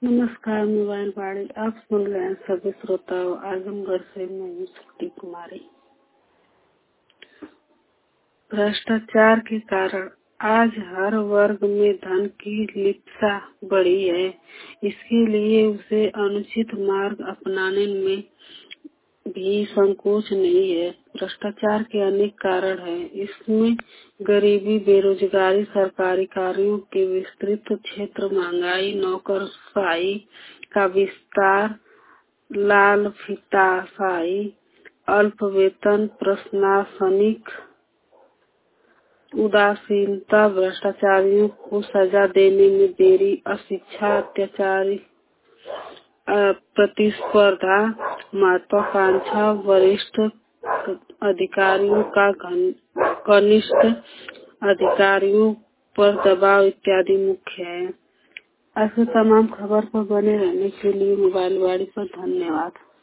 नमस्कार मोबाइल वाणी, आप सुन रहे हैं सभी श्रोताओं। आजमगढ़ से मैं हूँ छुट्टी कुमारी। भ्रष्टाचार के कारण आज हर वर्ग में धन की लिप्सा बढ़ी है। इसके लिए उसे अनुचित मार्ग अपनाने में भी संकोच नहीं है। भ्रष्टाचार के अनेक कारण हैं। इसमें गरीबी, बेरोजगारी, सरकारी कार्यों के विस्तृत क्षेत्र, महंगाई, नौकरशाही का विस्तार, लाल फीताशाही, अल्प वेतन, प्रशासनिक उदासीनता, भ्रष्टाचारियों को सजा देने में देरी, अशिक्षा, अत्याचारी, प्रतिस्पर्धा, महत्वाकांक्षा, वरिष्ठ अधिकारियों का कनिष्ठ अधिकारियों पर दबाव इत्यादि मुख्य है। ऐसे तमाम खबर पर बने रहने के लिए मोबाइल वाणी पर धन्यवाद।